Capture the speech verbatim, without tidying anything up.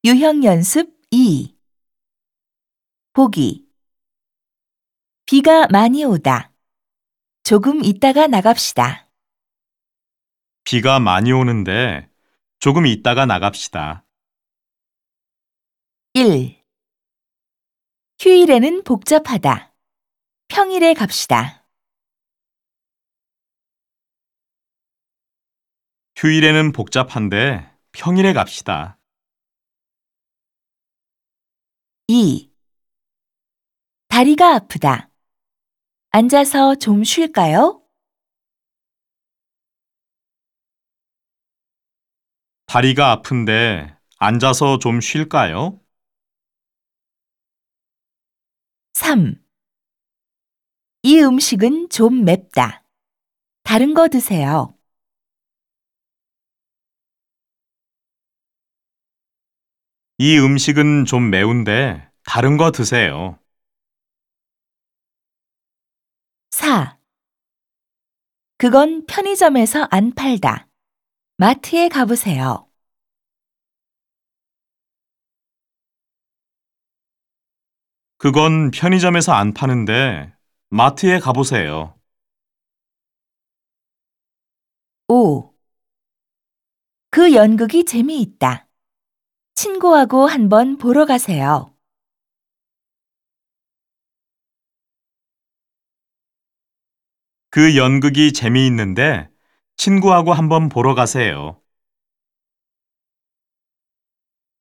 유형 연습 이. 보기. 비가 많이 오다. 조금 있다가 나갑시다. 비가 많이 오는데 조금 있다가 나갑시다. 일. 휴일에는 복잡하다. 평일에 갑시다. 휴일에는 복잡한데 평일에 갑시다. 이. 다리가 아프다. 앉아서 좀 쉴까요? 다리가 아픈데 앉아서 좀 쉴까요? 삼. 이 음식은 좀 맵다. 다른 거 드세요. 이 음식은 좀 매운데 다른 거 드세요. 사. 그건 편의점에서 안 팔다. 마트에 가보세요. 그건 편의점에서 안 파는데 마트에 가보세요. 오. 그 연극이 재미있다. 친구하고 한번 보러 가세요. 그 연극이 재미있는데 친구하고 한번 보러 가세요.